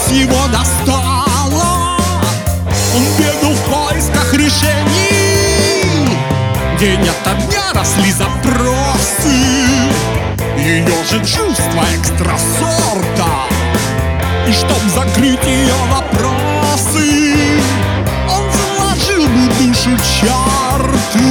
его достала. Он бегал в поисках решений. День ото дня росли запросы. Ее же чувства экстрасорта. И чтоб закрыть ее вопросы, он заложил бы душу чарту.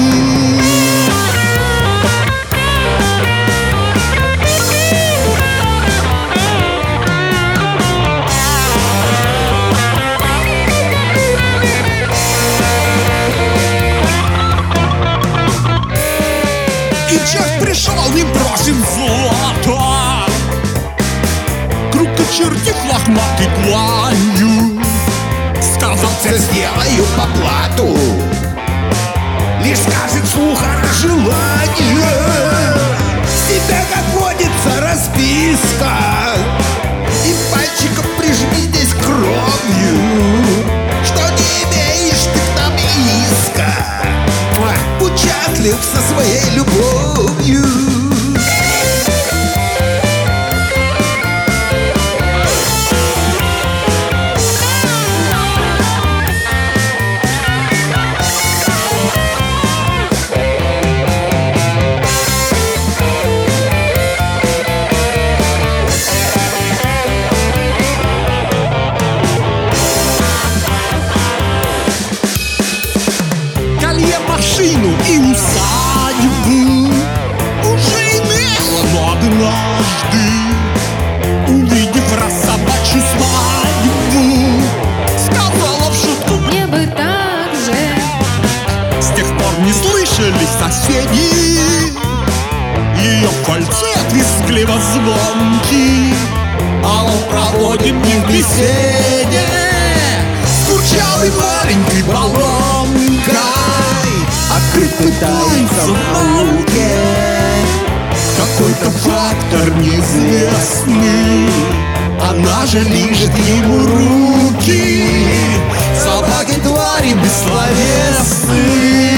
И черт пришел, не бросит злато. Круг очертив лохматой дланью, сказал: все сделаю по плату. Лишь скажет вслух о желании. Тебя, как водится, расписка. И пальчиком прижми здесь кровью, что не имеешь ты к нам иска. Будь счастлив со своей любовью. Машину и усадьбу уже имела, но однажды, увидев собачью свадьбу, сказала в шутку: мне бы так же. С тех пор не слышались соседи ее фальцет вискливо звонкий. А он проводит дни в беседе с курчавой маленькой баллонкой. Открыть пытается в науке какой-то фактор неизвестный. Она же лижет ему руки. Собаки твари бессловесные.